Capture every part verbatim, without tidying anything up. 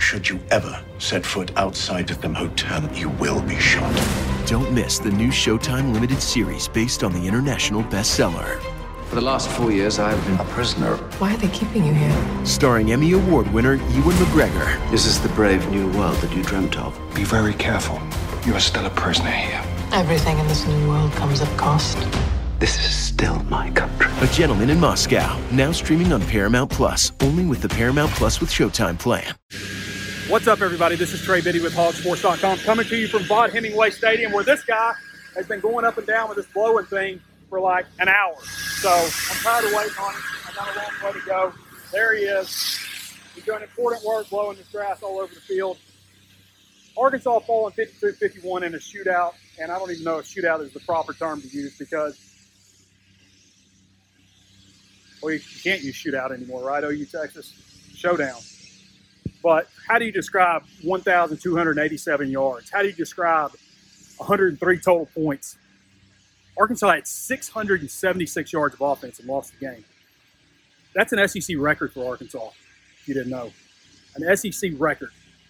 should you ever set foot outside of them hotel, you will be shot. Don't miss the new Showtime limited series based on the international bestseller. For the last four years, I've been a prisoner. Why are they keeping you here? Starring Emmy Award winner Ewan McGregor. This is the brave new world that you dreamt of. Be very careful. You are still a prisoner here. Everything in this new world comes at cost. This is still my country. A Gentleman in Moscow, now streaming on Paramount Plus, only with the Paramount Plus with Showtime plan. What's up, everybody? This is Trey Biddy with Hog Sports dot com, coming to you from Vaught Hemingway Stadium, where this guy has been going up and down with this blowing thing for like an hour. So I'm tired of waiting on him. I've got a long way to go. There he is. He's doing important work blowing this grass all over the field. Arkansas falling fifty-two fifty-one in a shootout, and I don't even know if shootout is the proper term to use because, well, you can't use shootout anymore, right? O U Texas showdown. But how do you describe one thousand two hundred eighty-seven yards? How do you describe one hundred three total points? Arkansas had six hundred seventy-six yards of offense and lost the game. That's an S E C record for Arkansas, if you didn't know. An S E C record.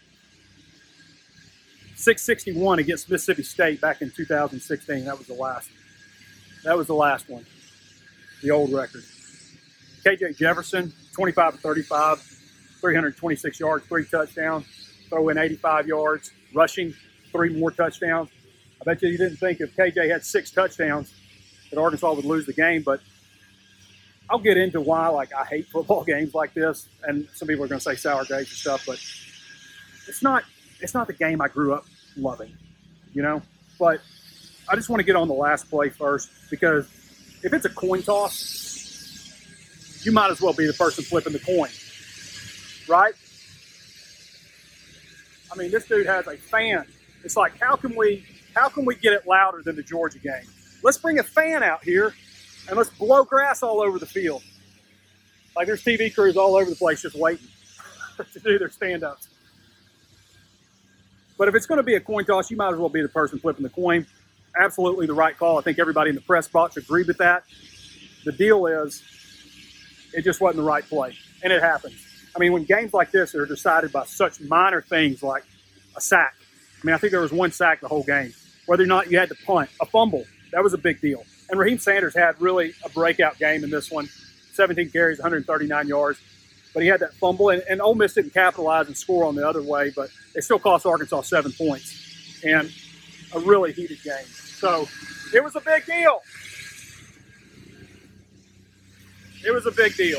six sixty-one against Mississippi State back in two thousand sixteen. That was the last. That was the last one. The old record. K J Jefferson, twenty-five to thirty-five, three hundred twenty-six yards, three touchdowns, throw in eighty-five yards, rushing, three more touchdowns. I bet you you didn't think if K J had six touchdowns that Arkansas would lose the game, but I'll get into why like I hate football games like this, and some people are going to say sour grapes and stuff, but it's not it's not the game I grew up loving, you know? But I just want to get on the last play first, because if it's a coin toss, you might as well be the person flipping the coin, right? I mean, this dude has a fan. It's like, how can we how can we get it louder than the Georgia game? Let's bring a fan out here and let's blow grass all over the field. Like there's T V crews all over the place just waiting to do their stand-ups. But if it's going to be a coin toss, you might as well be the person flipping the coin. Absolutely the right call. I think everybody in the press box agreed with that. The deal is, it just wasn't the right play, and it happens. I mean, when games like this are decided by such minor things like a sack. I mean, I think there was one sack the whole game. Whether or not you had to punt, a fumble, that was a big deal. And Raheem Sanders had really a breakout game in this one. seventeen carries, one hundred thirty-nine yards. But he had that fumble, and, and Ole Miss didn't capitalize and score on the other way, but it still cost Arkansas seven points. And a really heated game. So it was a big deal. It was a big deal.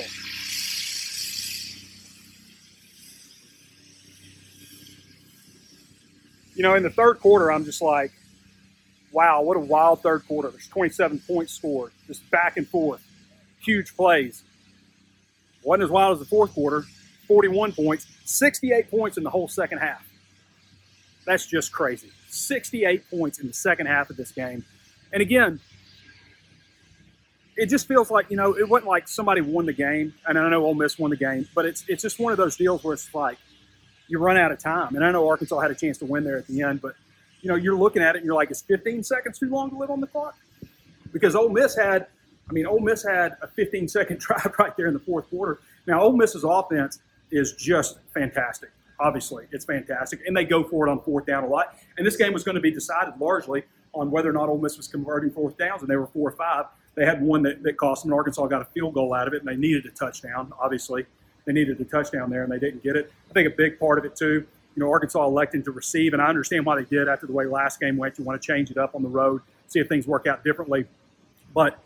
You know, in the third quarter, I'm just like, wow, what a wild third quarter. There's twenty-seven points scored, just back and forth. Huge plays. Wasn't as wild as the fourth quarter, forty-one points, sixty-eight points in the whole second half. That's just crazy. sixty-eight points in the second half of this game. And again, it just feels like, you know, it wasn't like somebody won the game, and I know Ole Miss won the game, but it's it's just one of those deals where it's like you run out of time. And I know Arkansas had a chance to win there at the end, but, you know, you're looking at it and you're like, is fifteen seconds too long to live on the clock? Because Ole Miss had – I mean, Ole Miss had a fifteen-second drive right there in the fourth quarter. Now, Ole Miss's offense is just fantastic. Obviously, it's fantastic, and they go for it on fourth down a lot. And this game was going to be decided largely on whether or not Ole Miss was converting fourth downs, and they were four or five. They had one that, that cost them, and Arkansas got a field goal out of it, and they needed a touchdown, obviously. They needed a touchdown there, and they didn't get it. I think a big part of it, too, you know, Arkansas electing to receive, and I understand why they did after the way last game went. You want to change it up on the road, see if things work out differently. But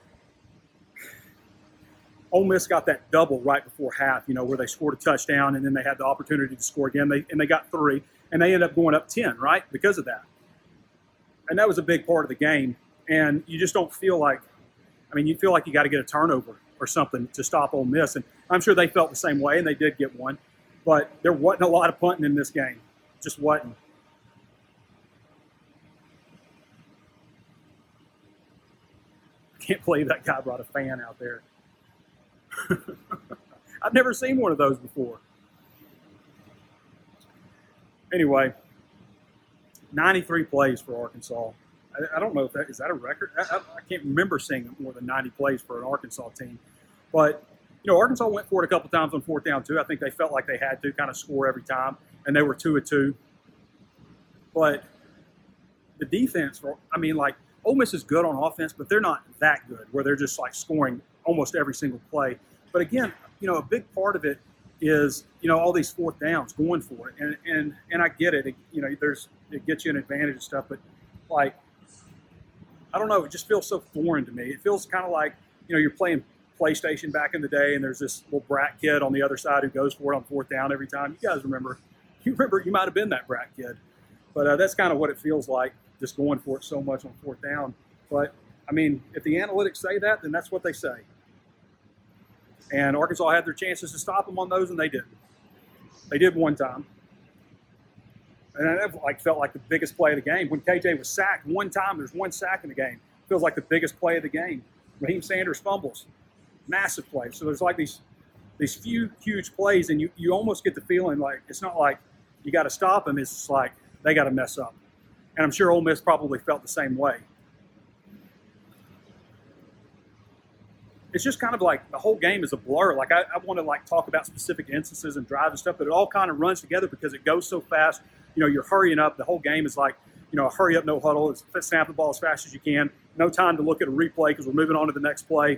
Ole Miss got that double right before half, you know, where they scored a touchdown and then they had the opportunity to score again. They, and they got three, and they ended up going up ten, right, because of that. And that was a big part of the game. And you just don't feel like – I mean, you feel like you got to get a turnover or something to stop Ole Miss. And I'm sure they felt the same way, and they did get one. But there wasn't a lot of punting in this game. Just wasn't. I can't believe that guy brought a fan out there. I've never seen one of those before. Anyway, ninety-three plays for Arkansas. I, I don't know if that is that a record. I, I, I can't remember seeing more than ninety plays for an Arkansas team. But, you know, Arkansas went for it a couple times on fourth down, too. I think they felt like they had to kind of score every time. and they were two of two. But the defense, I mean, like, Ole Miss is good on offense, but they're not that good where they're just like scoring almost every single play. But again, you know, a big part of it is, you know, all these fourth downs going for it. And and and I get it. it you know, there's it gets you an advantage and stuff, but like, I don't know, it just feels so foreign to me. It feels kind of like, you know, you're playing PlayStation back in the day and there's this little brat kid on the other side who goes for it on fourth down every time. You guys remember, you remember you might have been that brat kid. But uh, that's kind of what it feels like, just going for it so much on fourth down. But, I mean, if the analytics say that, then that's what they say. And Arkansas had their chances to stop them on those, and they didn't. They did one time. And that like felt like the biggest play of the game. When K J was sacked one time, there's one sack in the game. Feels like the biggest play of the game. Raheem Sanders fumbles. Massive play. So there's like these these few huge plays, and you, you almost get the feeling like it's not like you got to stop them. It's just like they got to mess up. And I'm sure Ole Miss probably felt the same way. It's just kind of like the whole game is a blur. Like I, I want to like talk about specific instances and drives and stuff, but it all kind of runs together because it goes so fast. You know, you're hurrying up. The whole game is like, you know, a hurry up, no huddle. It's snap the ball as fast as you can. No time to look at a replay because we're moving on to the next play.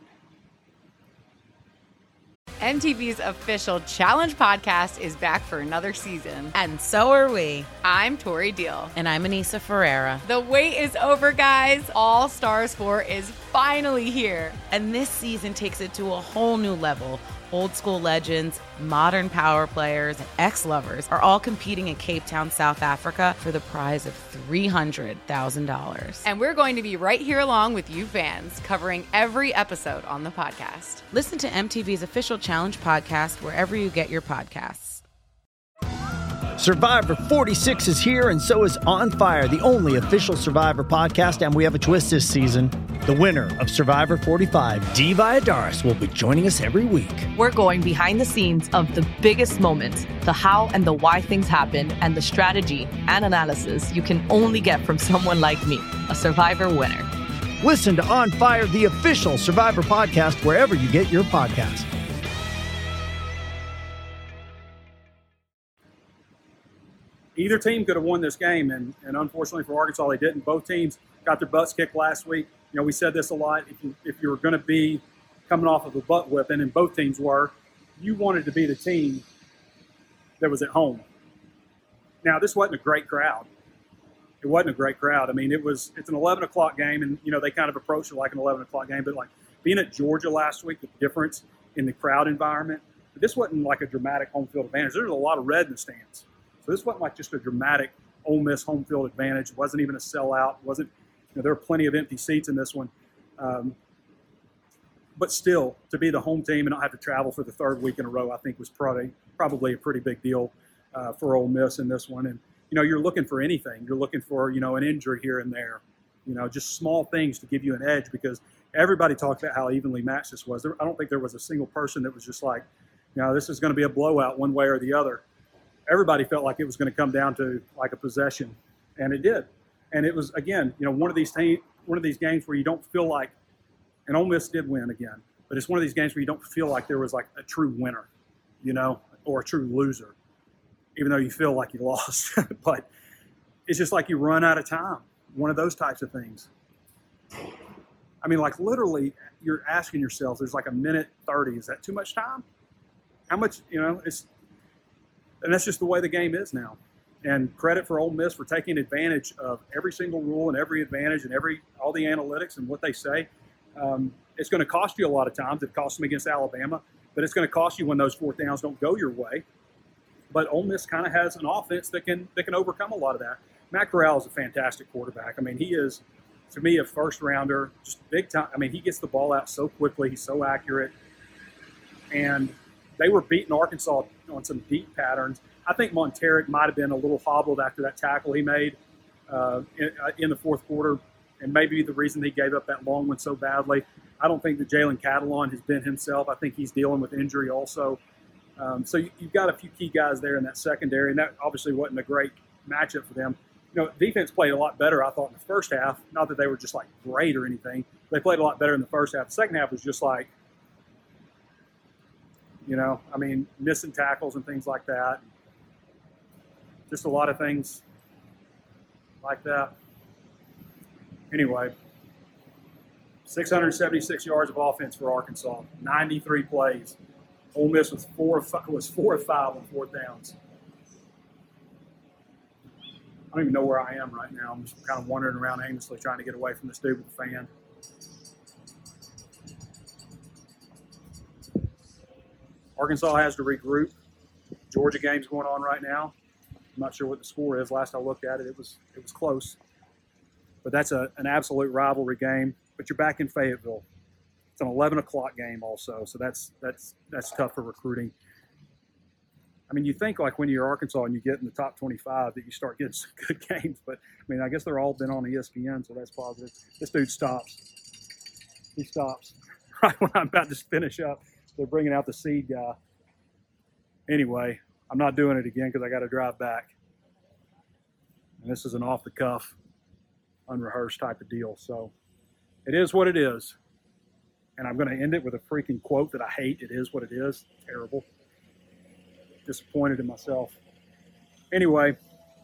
M T V's official Challenge podcast is back for another season. And so are we. I'm Tori Deal. And I'm Anissa Ferreira. The wait is over, guys. All Stars four is finally here. And this season takes it to a whole new level. Old school legends, modern power players, and ex-lovers are all competing in Cape Town, South Africa for the prize of three hundred thousand dollars. And we're going to be right here along with you fans, covering every episode on the podcast. Listen to M T V's official Challenge podcast wherever you get your podcasts. Survivor forty-six is here, and so is On Fire, the only official Survivor podcast, and we have a twist this season. The winner of Survivor forty-five, Dee Valladares, will be joining us every week. We're going behind the scenes of the biggest moments, the how and the why things happen, and the strategy and analysis you can only get from someone like me, a Survivor winner. Listen to On Fire, the official Survivor podcast, wherever you get your podcasts. Either team could have won this game, and, and unfortunately for Arkansas, they didn't. Both teams got their butts kicked last week. You know, we said this a lot. If you, if you were going to be coming off of a butt whipping, and both teams were, you wanted to be the team that was at home. Now, this wasn't a great crowd. It wasn't a great crowd. I mean, it was. It's an eleven o'clock game, and, you know, they kind of approached it like an eleven o'clock game. But, like, being at Georgia last week, the difference in the crowd environment, this wasn't like a dramatic home field advantage. There was a lot of red in the stands. So this wasn't like just a dramatic Ole Miss home field advantage. It wasn't even a sellout. It wasn't, you know, there were plenty of empty seats in this one. Um, but still, to be the home team and not have to travel for the third week in a row, I think was probably probably a pretty big deal uh, for Ole Miss in this one. And, you know, you're looking for anything. You're looking for, you know, an injury here and there, you know, just small things to give you an edge because everybody talked about how evenly matched this was. There, I don't think there was a single person that was just like, you know, this is going to be a blowout one way or the other. Everybody felt like it was going to come down to like a possession, and it did. And it was, again, you know, one of these te- one of these games where you don't feel like, and Ole Miss did win again, but it's one of these games where you don't feel like there was like a true winner, you know, or a true loser, even though you feel like you lost. But it's just like you run out of time, one of those types of things. I mean, like literally, you're asking yourself, there's like a minute thirty. Is that too much time? How much, you know, it's, and that's just the way the game is now. And credit for Ole Miss for taking advantage of every single rule and every advantage and every all the analytics and what they say. Um, it's going to cost you a lot of times. It cost them against Alabama, but it's going to cost you when those fourth downs don't go your way. But Ole Miss kind of has an offense that can that can overcome a lot of that. Matt Corral is a fantastic quarterback. I mean, he is, to me, a first rounder, just big time. I mean, he gets the ball out so quickly. He's so accurate. And they were beating Arkansas on some deep patterns. I think Monteric might have been a little hobbled after that tackle he made uh, in, uh, in the fourth quarter, and maybe the reason he gave up that long one so badly. I don't think that Jalen Catalon has been himself. I think he's dealing with injury also. Um, so you, you've got a few key guys there in that secondary, and that obviously wasn't a great matchup for them. You know, defense played a lot better, I thought, in the first half. Not that they were just, like, great or anything. They played a lot better in the first half. The second half was just like, you know, I mean, missing tackles and things like that. just a lot of things like that. Anyway, six hundred seventy-six yards of offense for Arkansas, ninety-three plays. Ole Miss was four of five, was four of five on fourth downs. I don't even know where I am right now. I'm just kind of wandering around aimlessly trying to get away from this dude with the fan. Arkansas has to regroup. Georgia game's going on right now. I'm not sure what the score is. Last I looked at it, it was it was close. But that's a, an absolute rivalry game. But you're back in Fayetteville. It's an eleven o'clock game also, so that's that's that's tough for recruiting. I mean, you think like when you're Arkansas and you get in the top twenty-five that you start getting some good games, but I mean, I guess they're all been on E S P N, so that's positive. This dude stops. He stops right when I'm about to finish up. They're bringing out the seed guy. Anyway, I'm not doing it again because I got to drive back. And this is an off-the-cuff, unrehearsed type of deal. So it is what it is. And I'm going to end it with a freaking quote that I hate. It is what it is. Terrible. Disappointed in myself. Anyway,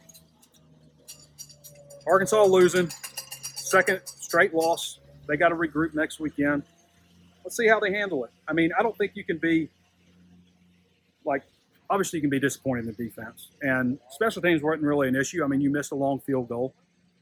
Arkansas losing. Second straight loss. They got to regroup next weekend. Let's see how they handle it. I mean, I don't think you can be, like, obviously you can be disappointed in the defense. And special teams weren't really an issue. I mean, you missed a long field goal.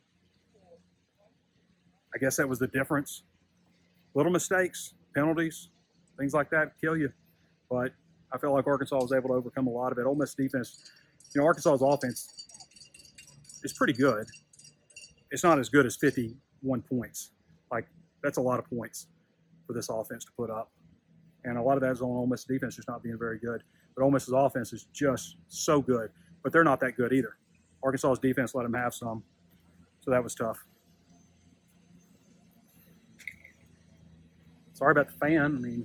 I guess that was the difference. Little mistakes, penalties, things like that kill you. But I felt like Arkansas was able to overcome a lot of it. Ole Miss defense, you know, Arkansas's offense is pretty good. It's not as good as fifty-one points. Like, that's a lot of points for this offense to put up. And a lot of that is on Ole Miss defense just not being very good. But Ole Miss's offense is just so good. But they're not that good either. Arkansas's defense let them have some. So that was tough. Sorry about the fan. I mean,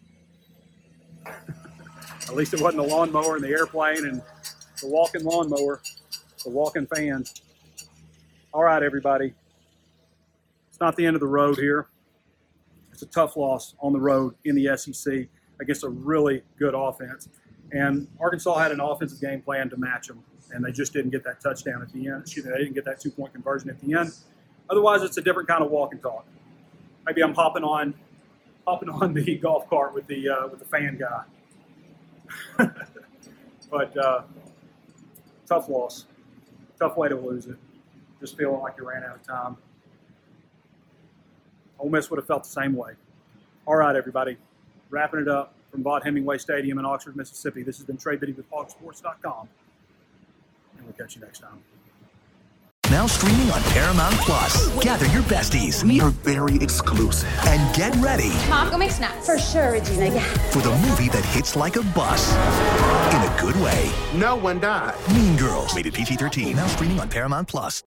at least it wasn't the lawnmower and the airplane and the walking lawnmower, the walking fan. All right, everybody. It's not the end of the road here. It's a tough loss on the road in the S E C against a really good offense. And Arkansas had an offensive game plan to match them, and they just didn't get that touchdown at the end. Excuse me, they didn't get that two-point conversion at the end. Otherwise, it's a different kind of walk and talk. Maybe I'm hopping on hopping on the golf cart with the uh, with the fan guy. But uh, tough loss. Tough way to lose it. Just feeling like you ran out of time. Ole Miss would have felt the same way. All right, everybody. Wrapping it up from Vaught Hemingway Stadium in Oxford, Mississippi. This has been Trey Biddy with hog sports dot com. And we'll catch you next time. Now streaming on Paramount Plus. Gather your besties. We are very exclusive. And get ready. Mom, go make snacks. For sure, Regina, yeah. For the movie that hits like a bus. In a good way. No one died. Mean Girls. Rated P G thirteen. Now streaming on Paramount Plus.